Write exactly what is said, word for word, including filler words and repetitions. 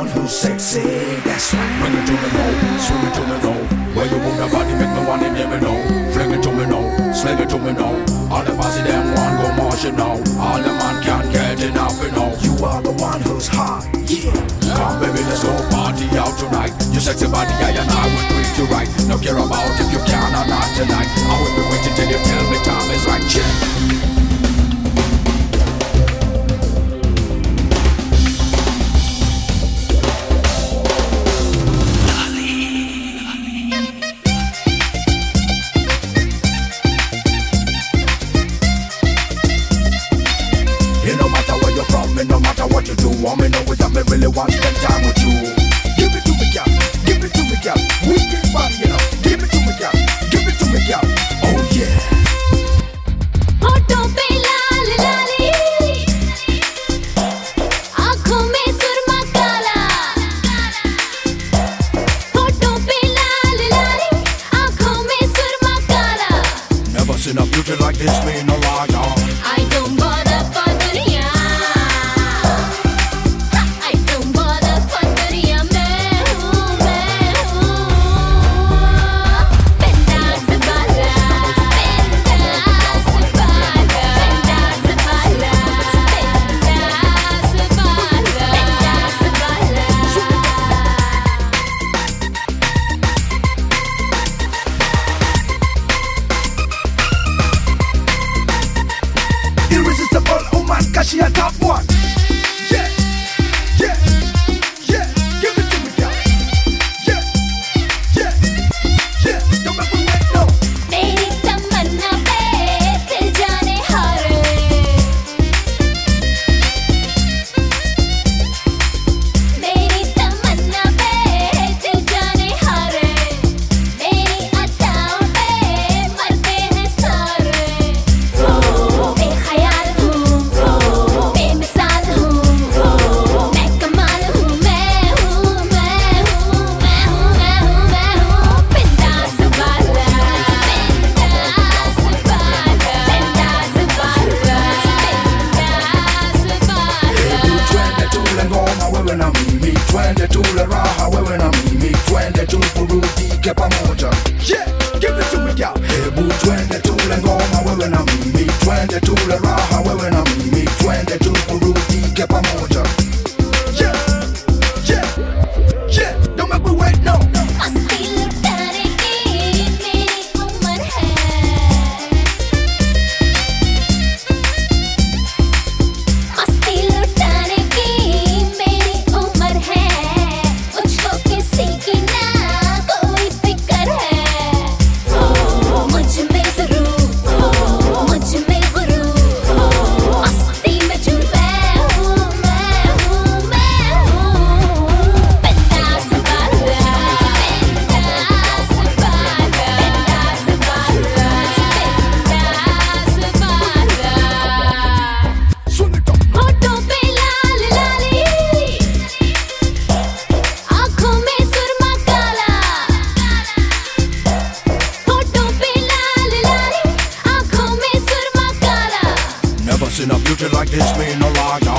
one who's sexy, that's right. Bring it to me now, swing it to me now. Where you move your body make me want to hear me now. Fling it to me now, sling it to me now. All the bossy them want go marching now. All the man can't get enough you know. You are the one who's hot, yeah. Come baby, let's go party out tonight. Your sexy body, I and I will treat you right. No care about if you can or not tonight. I will be waiting till you tell me time is right, yeah. No matter what you do, all me know is that me really want to spend time with you. Give it to me, girl. Give it to me, girl. Wicked body, you know. Give it to me, girl. Give it to me, girl. Oh yeah. होठों पे लाल लाली, आँखों में सुरमा काला. होठों पे लाल लाली, आँखों में सुरमा काला. Never seen a beauty like this, me no lie, y'all. I don't bother for दुनिया. She a top one. Yeah, yeah, yeah. Give it to me, girl. Yeah, yeah, yeah. Don't make me wait, no. मेरी तमन्ना पे दिल जाने हारे. मेरी तमन्ना पे दिल जाने हारे. मेरी अदाओं पे मरते हैं सारे. बेख्याल हूँ, बेमिसाल हूँ, मैं कमाल हूँ, मैं हूँ, मैं हूँ, मैं हूँ, मैं हूँ, मैं हूँ. बिंदास वाला, बिंदास वाला, बिंदास वाला, बिंदास वाला. Twende tule ngoma wewe na mimi, twende tule raha wewe na mimi, twende tuburudike pamoja. Yeah, give it to me, girl. Hebu twende tule ngoma wewe na mimi, twende tule raha wewe na mimi, twende tuburudike pamoja. Yeah, yeah, yeah. Don't make me wait, no. मस्ती लुटाने की मेरी उम्र है. मस्ती लुटाने की मेरी उम्र है. मुझको किसी की ना कोई फिक्र है. मुझ में ज़रूर, मुझ में गुरूर. मस्ती में चूर मैं हूँ, मैं हूँ, मैं हूँ. बिंदास वाला, बिंदास वाला, बिंदास वाला, बिंदास वाला. Swing it up. होठों पे लाल लाली, आँखों में सुरमा काला. होठों पे लाल लाली, आँखों में सुरमा काला. Never seen a beauty like this, me no lie.